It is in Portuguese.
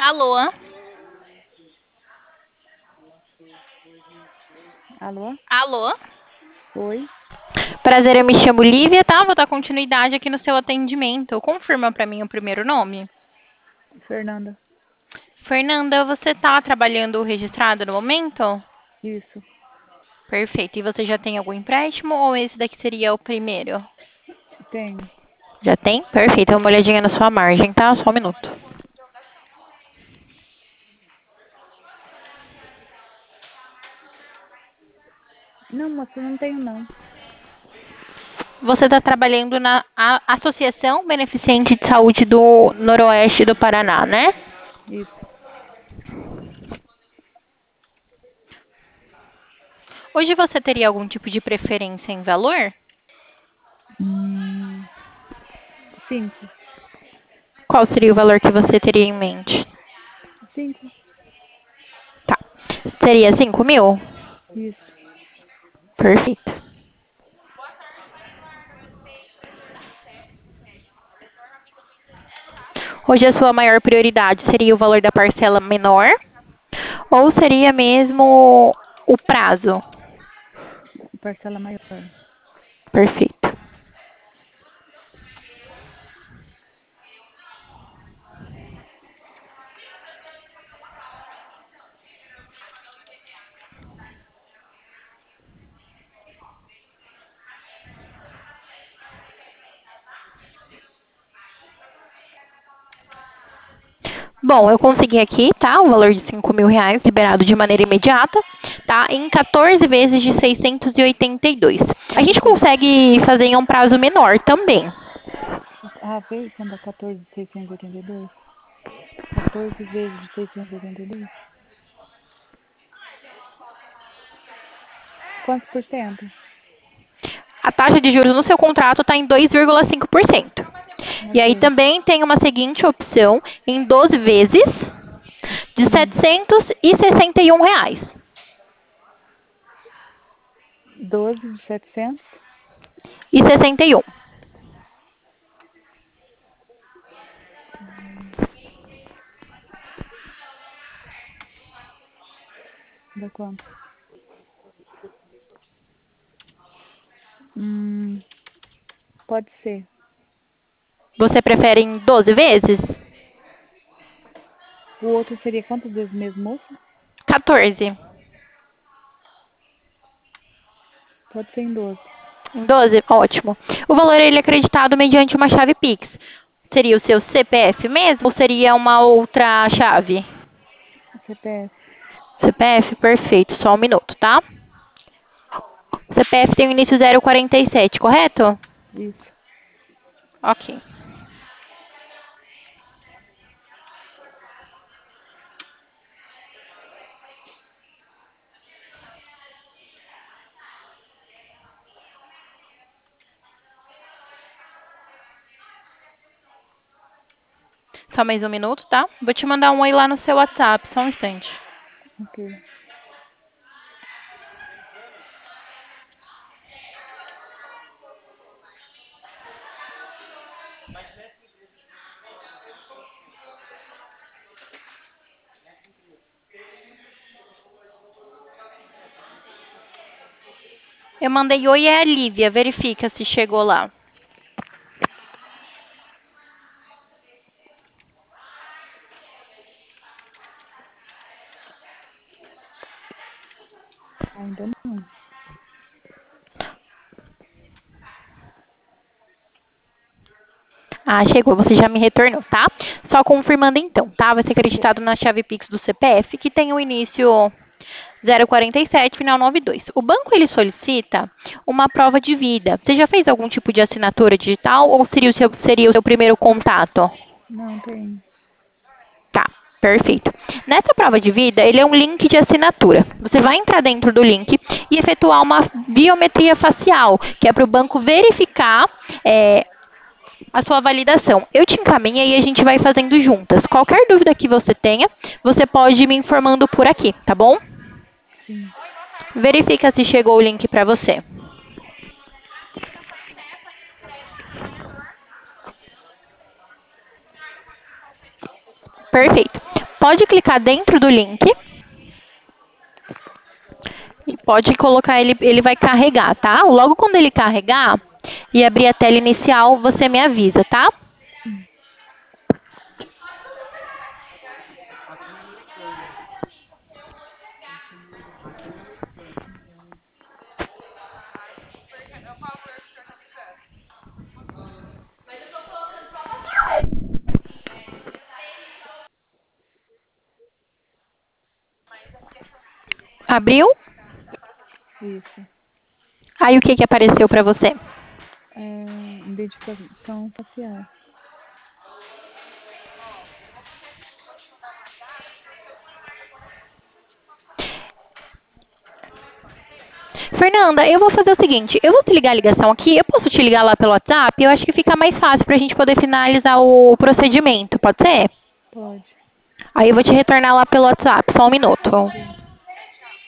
Alô? Alô? Alô? Oi? Prazer, eu me chamo Lívia, tá? Vou dar continuidade aqui no seu atendimento. Confirma pra mim o primeiro nome. Fernanda. Fernanda, você tá trabalhando registrado no momento? Isso. Perfeito. E você já tem algum empréstimo ou esse daqui seria o primeiro? Tenho. Já tem? Perfeito. Dá uma olhadinha na sua margem, tá? Só um minuto. Não, moça, não tenho não. Você está trabalhando na Associação Beneficente de Saúde do Noroeste do Paraná, né? Isso. Hoje você teria algum tipo de preferência em valor? Hum, 5. Qual seria o valor que você teria em mente? 5. Tá. Seria 5.000? Isso. Perfeito. Hoje a sua maior prioridade seria o valor da parcela menor? Ou seria mesmo o prazo? Parcela maior. Perfeito. Bom, eu consegui aqui, tá? O valor de 5.000 reais liberado de maneira imediata, tá? Em 14 vezes de 682. A gente Quanto dá? consegue fazer em um prazo menor também. Ah, veio quando dá 14.682. 14 vezes de 682. Quantos por cento? A taxa de juros no seu contrato está em 2,5%. E aí Ok. também tem uma seguinte opção em 12 vezes de Hum. 761 reais 12 de 700. e 61. Dá quanto? Hum, pode ser. Você prefere em 12 vezes? O outro seria quantas vezes mesmo, moça? 14. Pode ser em 12. Em 12? Ótimo. O valor ele é acreditado mediante uma chave Pix. Seria o seu CPF mesmo ou seria uma outra chave? CPF. CPF, perfeito. Só um minuto, tá? CPF tem o início 047, correto? Isso. Ok. Só mais um minuto, tá? Vou te mandar um oi lá no seu WhatsApp, só um instante. Ok. Eu mandei oi é a Lívia, verifica se chegou lá. Ainda não. Ah, chegou, você já me retornou, tá? Só confirmando então, tá? Vai ser Ok. acreditado na chave Pix do CPF, que tem o início 047, final 92. O banco ele solicita uma prova de vida. Você já fez algum tipo de assinatura digital ou seria o seu primeiro contato? Não tem. Tá, perfeito. Nessa prova de vida, ele é um link de assinatura. Você vai entrar dentro do link e efetuar uma biometria facial, que é para o banco verificar a sua validação. Eu te encaminhei e a gente vai fazendo juntas. Qualquer dúvida que você tenha, você pode ir me informando por aqui, tá bom? Sim. Verifica se chegou o link para você. Perfeito. Pode clicar dentro do link e pode colocar ele vai carregar, tá? Logo quando ele carregar e abrir a tela inicial, você me avisa, tá? Sim. Abriu? Isso. Aí o que que apareceu para você? Identificação facial. Fernanda, eu vou fazer o seguinte, eu vou desligar a ligação aqui, eu posso te ligar lá pelo WhatsApp? Eu acho que fica mais fácil para a gente poder finalizar o procedimento, pode ser? Pode. Aí eu vou te retornar lá pelo WhatsApp, só um minuto.